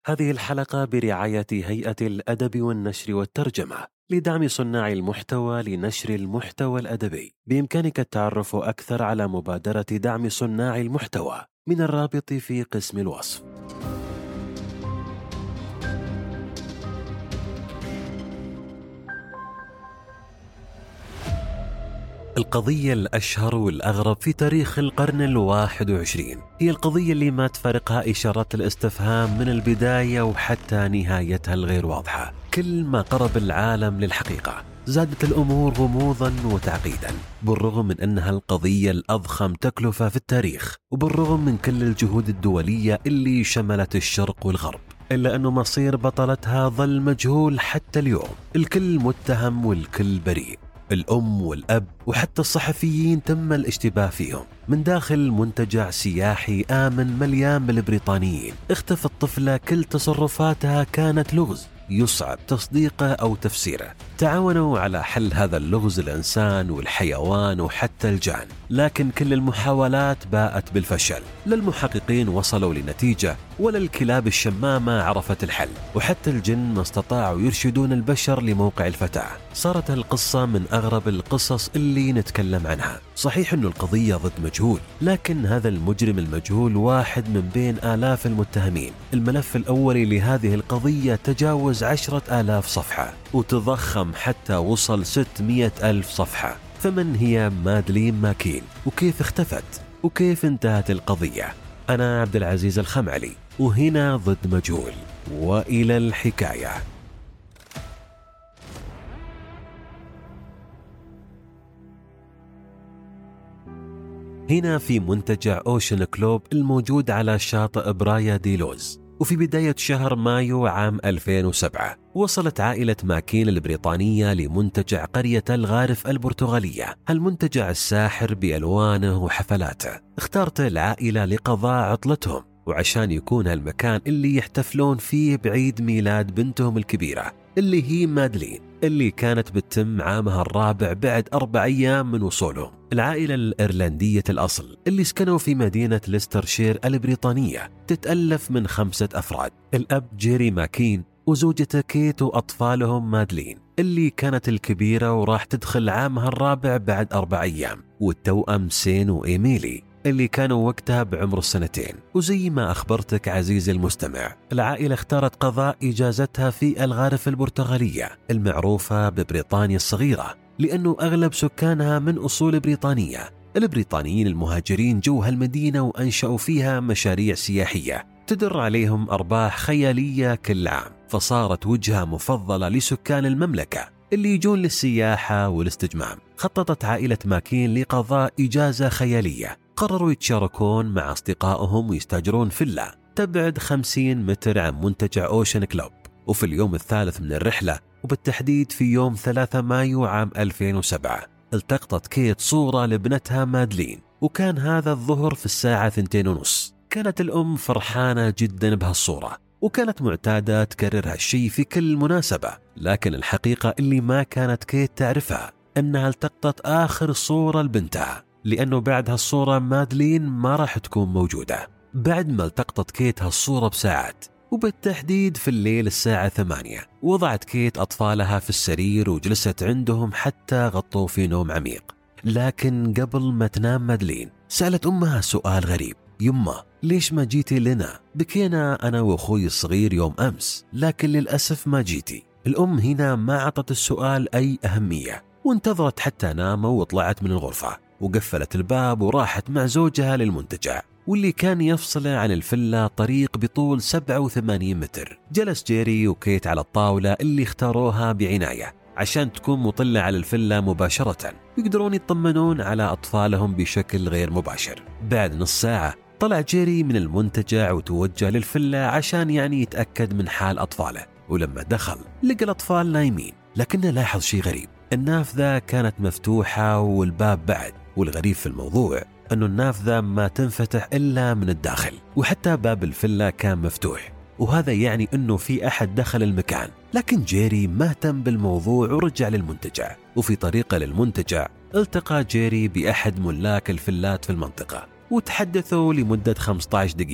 هذه الحلقة برعاية هيئة الأدب والنشر والترجمة لدعم صناع المحتوى لنشر المحتوى الأدبي. بإمكانك التعرف أكثر على مبادرة دعم صناع المحتوى من الرابط في قسم الوصف. القضية الأشهر والأغرب في تاريخ القرن 21 هي القضية اللي ما تفارقها إشارات الاستفهام من البداية وحتى نهايتها الغير واضحة. كل ما قرب العالم للحقيقة زادت الأمور غموضا وتعقيدا، بالرغم من أنها القضية الأضخم تكلفة في التاريخ، وبالرغم من كل الجهود الدولية اللي شملت الشرق والغرب، إلا أنه مصير بطلتها ظل مجهول حتى اليوم. الكل متهم والكل بريء. الأم والأب وحتى الصحفيين تم الاشتباه فيهم. من داخل منتجع سياحي آمن مليان بالبريطانيين اختفت طفلة كل تصرفاتها كانت لغز يصعب تصديقه أو تفسيره. تعاونوا على حل هذا اللغز الإنسان والحيوان وحتى الجان، لكن كل المحاولات باءت بالفشل. لا المحققين وصلوا لنتيجة ولا الكلاب الشمامة عرفت الحل، وحتى الجن ما استطاعوا يرشدون البشر لموقع الفتاة. صارت القصة من أغرب القصص اللي نتكلم عنها. صحيح أنه القضية ضد مجهول، لكن هذا المجرم المجهول واحد من بين آلاف المتهمين. الملف الأولي لهذه القضية تجاوز 10,000 صفحة وتضخم حتى وصل 600,000 صفحة. فمن هي مادلين ماكين وكيف اختفت وكيف انتهت القضية؟ أنا عبد العزيز الخمعلي، وهنا ضد مجهول، وإلى الحكاية. هنا في منتجع أوشن كلوب الموجود على شاطئ برايا دي لوز، وفي بداية شهر مايو عام 2007 وصلت عائلة ماكين البريطانية لمنتجع قرية الغارف البرتغالية، المنتجع الساحر بألوانه وحفلاته. اختارت العائلة لقضاء عطلتهم وعشان يكون هالمكان اللي يحتفلون فيه بعيد ميلاد بنتهم الكبيرة اللي هي مادلين، اللي كانت بتتم عامها الرابع بعد 4 أيام من وصولهم. العائلة الإيرلندية الأصل اللي سكنوا في مدينة ليسترشير البريطانية تتألف من 5 أفراد: الأب جيري ماكين وزوجته كيت وأطفالهم مادلين اللي كانت الكبيرة وراح تدخل عامها الرابع بعد 4 أيام، والتوأم سين وإيميلي اللي كانوا وقتها بعمر 2. وزي ما أخبرتك عزيزي المستمع، العائلة اختارت قضاء إجازتها في الغارف البرتغالية المعروفة ببريطانيا الصغيرة، لأنه أغلب سكانها من أصول بريطانية. البريطانيين المهاجرين جو هالمدينة وأنشأوا فيها مشاريع سياحية تدر عليهم أرباح خيالية كل عام، فصارت وجهة مفضلة لسكان المملكة اللي يجون للسياحة والاستجمام. خططت عائلة ماكين لقضاء إجازة خيالية. قرروا يتشاركون مع أصدقائهم ويستاجرون فيلا تبعد 50 متر عن منتجع أوشن كلوب. وفي اليوم الثالث من الرحلة، وبالتحديد في يوم 3 مايو عام 2007، التقطت كيت صورة لابنتها مادلين، وكان هذا الظهر في الساعة 2:30. كانت الأم فرحانة جدا بهالصورة، وكانت معتادة تكرر هالشي في كل مناسبة. لكن الحقيقة اللي ما كانت كيت تعرفها أنها التقطت آخر صورة لبنتها، لأنه بعد هالصورة مادلين ما راح تكون موجودة. بعد ما التقطت كيت هالصورة بساعات، وبالتحديد في الليل الساعة 8، وضعت كيت أطفالها في السرير وجلست عندهم حتى غطوا في نوم عميق. لكن قبل ما تنام مادلين سألت أمها سؤال غريب: يمه، ليش ما جيتي لنا؟ بكينا أنا وأخوي الصغير يوم أمس، لكن للأسف ما جيتي. الأم هنا ما عطت السؤال أي أهمية، وانتظرت حتى ناموا وطلعت من الغرفة وقفلت الباب وراحت مع زوجها للمنتجع، واللي كان يفصل عن الفيلا طريق بطول 87 متر. جلس جيري وكيت على الطاولة اللي اختاروها بعناية عشان تكون مطلة على الفيلا مباشرة، يقدرون يطمنون على أطفالهم بشكل غير مباشر. بعد نص ساعة طلع جيري من المنتجع وتوجه للفيلا عشان يتأكد من حال أطفاله. ولما دخل لقى الأطفال نايمين، لكنه لاحظ شيء غريب: النافذة كانت مفتوحة والباب بعد. والغريب في الموضوع أنه النافذة ما تنفتح إلا من الداخل، وحتى باب الفيلا كان مفتوح، وهذا يعني أنه في أحد دخل المكان. لكن جيري ما اهتم بالموضوع ورجع للمنتجع. وفي طريقه للمنتجع التقى جيري بأحد ملاك الفيلات في المنطقة، وتحدثوا لمدة 15 دقيقة.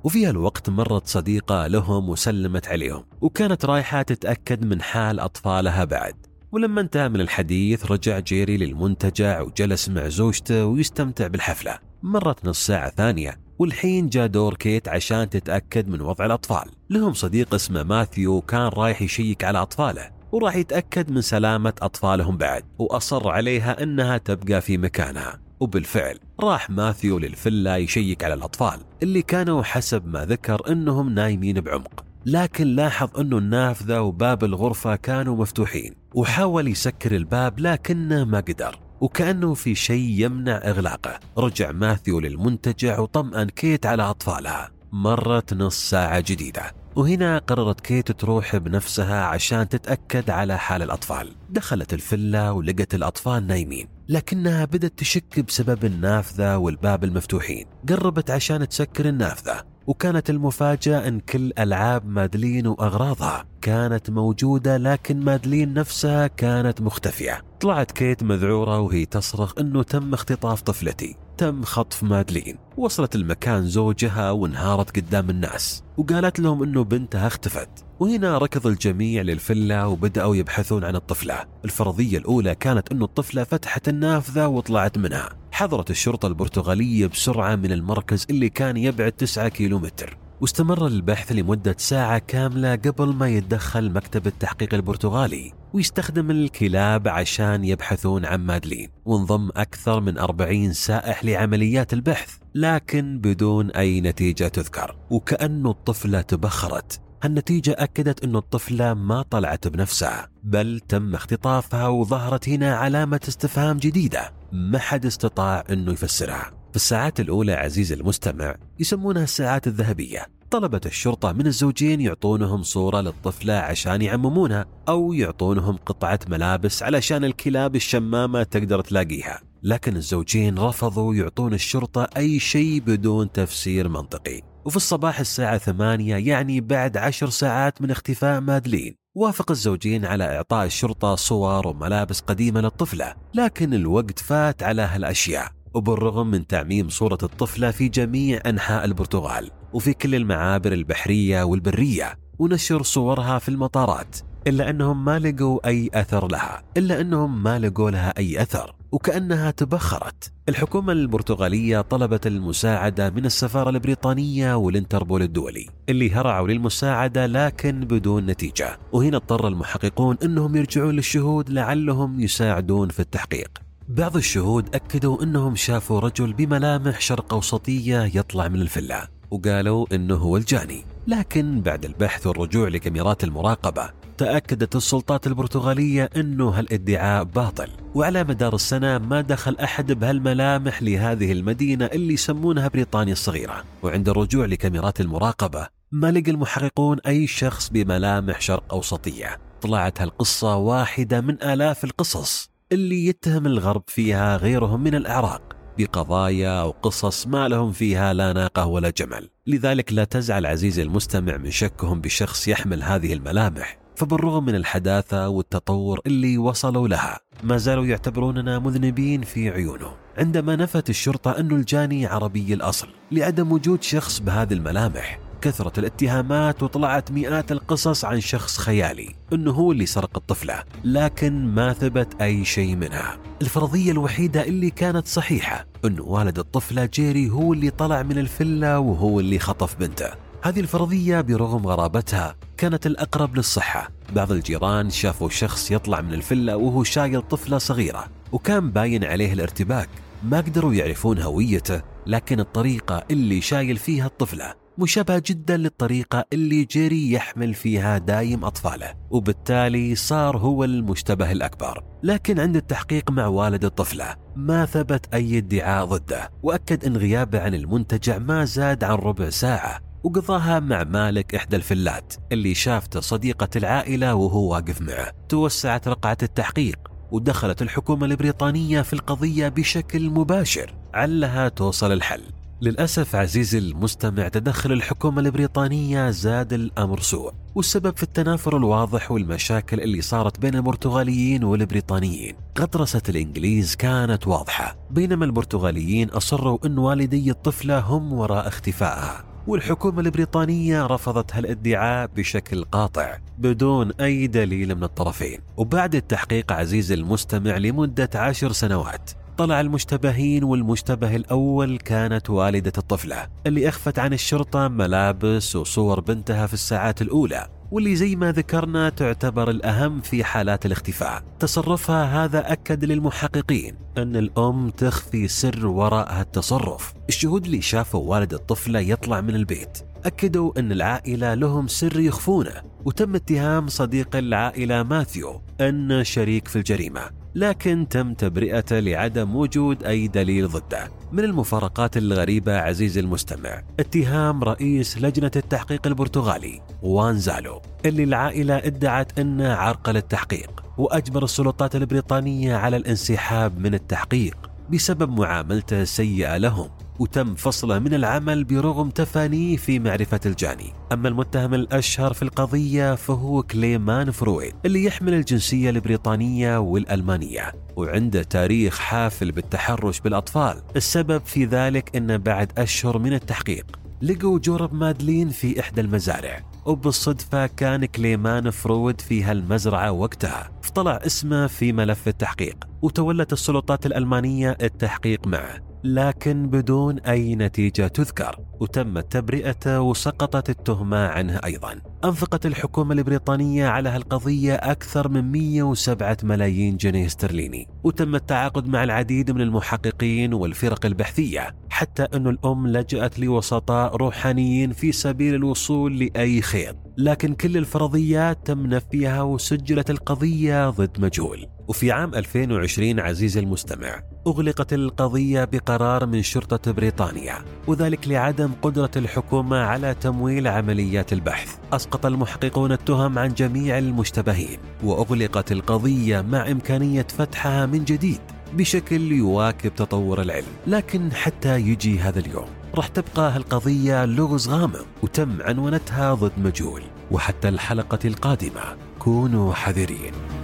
وفي هالوقت مرت صديقة لهم وسلمت عليهم، وكانت رايحة تتأكد من حال أطفالها بعد. ولما انتهى من الحديث رجع جيري للمنتجع وجلس مع زوجته ويستمتع بالحفلة. مرت نص ساعة ثانية والحين جاء دور كيت عشان تتأكد من وضع الأطفال. لهم صديق اسمه ماثيو كان رايح يشيك على أطفاله وراح يتأكد من سلامة أطفالهم بعد، وأصر عليها أنها تبقى في مكانها. وبالفعل راح ماثيو للفيلا يشيك على الأطفال اللي كانوا حسب ما ذكر أنهم نايمين بعمق، لكن لاحظ أنه النافذة وباب الغرفة كانوا مفتوحين، وحاول يسكر الباب لكنه ما قدر، وكأنه في شيء يمنع إغلاقه. رجع ماثيو للمنتجع وطمأن كيت على أطفالها. مرت نص ساعة جديدة، وهنا قررت كيت تروح بنفسها عشان تتأكد على حال الأطفال. دخلت الفيلا ولقت الأطفال نايمين، لكنها بدت تشك بسبب النافذة والباب المفتوحين. قربت عشان تسكر النافذة، وكانت المفاجأة أن كل ألعاب مادلين وأغراضها كانت موجودة، لكن مادلين نفسها كانت مختفية. طلعت كيت مذعورة وهي تصرخ أنه تم اختطاف طفلتي، تم خطف مادلين. وصلت المكان زوجها وانهارت قدام الناس وقالت لهم أنه بنتها اختفت. وهنا ركض الجميع للفيلا وبدأوا يبحثون عن الطفلة. الفرضية الأولى كانت أنه الطفلة فتحت النافذة وطلعت منها. حضرت الشرطة البرتغالية بسرعة من المركز اللي كان يبعد 9 كيلومتر، واستمر البحث لمدة ساعة كاملة قبل ما يتدخل مكتب التحقيق البرتغالي ويستخدم الكلاب عشان يبحثون عن مادلين. وانضم أكثر من 40 سائح لعمليات البحث، لكن بدون أي نتيجة تذكر، وكأنه الطفلة تبخرت. النتيجة أكدت أن الطفلة ما طلعت بنفسها، بل تم اختطافها، وظهرت هنا علامة استفهام جديدة ما حد استطاع أنه يفسرها. في الساعات الأولى عزيز المستمع يسمونها الساعات الذهبية. طلبت الشرطة من الزوجين يعطونهم صورة للطفلة عشان يعممونها، أو يعطونهم قطعة ملابس علشان الكلاب الشمامة تقدر تلاقيها، لكن الزوجين رفضوا يعطون الشرطة أي شيء بدون تفسير منطقي. وفي الصباح الساعة 8، يعني بعد 10 ساعات من اختفاء مادلين، وافق الزوجين على إعطاء الشرطة صور وملابس قديمة للطفلة، لكن الوقت فات على هالأشياء. وبالرغم من تعميم صورة الطفلة في جميع أنحاء البرتغال وفي كل المعابر البحرية والبرية ونشر صورها في المطارات، إلا أنهم ما لقوا أي أثر، وكأنها تبخرت. الحكومة البرتغالية طلبت المساعدة من السفارة البريطانية والانتربول الدولي اللي هرعوا للمساعدة، لكن بدون نتيجة. وهنا اضطر المحققون أنهم يرجعون للشهود لعلهم يساعدون في التحقيق. بعض الشهود أكدوا أنهم شافوا رجل بملامح شرق أوسطية يطلع من الفيلا، وقالوا أنه هو الجاني. لكن بعد البحث والرجوع لكاميرات المراقبة تأكدت السلطات البرتغالية أنه هالادعاء باطل. وعلى مدار السنة ما دخل أحد بهالملامح لهذه المدينة اللي يسمونها بريطانيا الصغيرة. وعند الرجوع لكاميرات المراقبة ما لقى المحققون أي شخص بملامح شرق أوسطية. طلعت هالقصة واحدة من آلاف القصص اللي يتهم الغرب فيها غيرهم من الأعراق بقضايا وقصص ما لهم فيها لا ناقة ولا جمل. لذلك لا تزعل عزيزي المستمع من شكهم بشخص يحمل هذه الملامح، فبالرغم من الحداثة والتطور اللي وصلوا لها ما زالوا يعتبروننا مذنبين في عيونهم. عندما نفت الشرطة أن الجاني عربي الأصل لعدم وجود شخص بهذه الملامح، كثرت الاتهامات وطلعت مئات القصص عن شخص خيالي أنه هو اللي سرق الطفلة، لكن ما ثبت أي شيء منها. الفرضية الوحيدة اللي كانت صحيحة أنه والد الطفلة جيري هو اللي طلع من الفيلا وهو اللي خطف بنته. هذه الفرضية برغم غرابتها كانت الأقرب للصحة. بعض الجيران شافوا شخص يطلع من الفيلا وهو شايل طفلة صغيرة، وكان باين عليه الارتباك. ما قدروا يعرفون هويته، لكن الطريقة اللي شايل فيها الطفلة مشابهة جدا للطريقة اللي جيري يحمل فيها دايم أطفاله، وبالتالي صار هو المشتبه الأكبر. لكن عند التحقيق مع والد الطفلة ما ثبت أي ادعاء ضده، وأكد أن غيابه عن المنتجع ما زاد عن ربع ساعة، وقضاها مع مالك إحدى الفلات اللي شافته صديقة العائلة وهو واقف معه. توسعت رقعة التحقيق ودخلت الحكومة البريطانية في القضية بشكل مباشر علها توصل الحل. للأسف عزيزي المستمع تدخل الحكومة البريطانية زاد الأمر سوء، والسبب في التنافر الواضح والمشاكل اللي صارت بين البرتغاليين والبريطانيين. غطرسة الإنجليز كانت واضحة، بينما البرتغاليين أصروا أن والدي الطفلة هم وراء اختفائها. والحكومة البريطانية رفضت هالادعاء بشكل قاطع بدون أي دليل من الطرفين. وبعد التحقيق عزيز المستمع لمدة 10 سنوات طلع المشتبهين، والمشتبه الأول كانت والدة الطفلة اللي أخفت عن الشرطة ملابس وصور بنتها في الساعات الأولى، واللي زي ما ذكرنا تعتبر الأهم في حالات الاختفاء. تصرفها هذا أكد للمحققين أن الأم تخفي سر وراء هالتصرف. الشهود اللي شافوا والد الطفلة يطلع من البيت أكدوا أن العائلة لهم سر يخفونه، وتم اتهام صديق العائلة ماثيو أنه شريك في الجريمة، لكن تم تبرئته لعدم وجود أي دليل ضده. من المفارقات الغريبة عزيزي المستمع اتهام رئيس لجنة التحقيق البرتغالي وان زالو، اللي العائلة ادعت أنه عرقل التحقيق وأجبر السلطات البريطانية على الانسحاب من التحقيق بسبب معاملته السيئة لهم، وتم فصله من العمل برغم تفانيه في معرفة الجاني. أما المتهم الأشهر في القضية فهو كليمان فرويد، اللي يحمل الجنسية البريطانية والألمانية وعنده تاريخ حافل بالتحرش بالأطفال. السبب في ذلك أنه بعد أشهر من التحقيق لقوا جورب مادلين في إحدى المزارع، وبالصدفة كان كليمان فرويد في هالمزرعة وقتها، فطلع اسمه في ملف التحقيق، وتولت السلطات الألمانية التحقيق معه لكن بدون أي نتيجة تذكر، وتمت تبرئته وسقطت التهمة عنه أيضا. أنفقت الحكومة البريطانية على هالقضية أكثر من 107 ملايين جنيه استرليني، وتم التعاقد مع العديد من المحققين والفرق البحثية، حتى أن الأم لجأت لوسطاء روحانيين في سبيل الوصول لأي خير، لكن كل الفرضيات تم نفيها وسجلت القضية ضد مجهول. وفي عام 2020 عزيزي المستمع أغلقت القضية بقرار من شرطة بريطانيا، وذلك لعدم قدرة الحكومة على تمويل عمليات البحث. أسقط المحققون التهم عن جميع المشتبهين، وأغلقت القضية مع إمكانية فتحها من جديد بشكل يواكب تطور العلم. لكن حتى يجي هذا اليوم راح تبقى هالقضية لغز غامض وتم عنونتها ضد مجهول. وحتى الحلقة القادمة كونوا حذرين.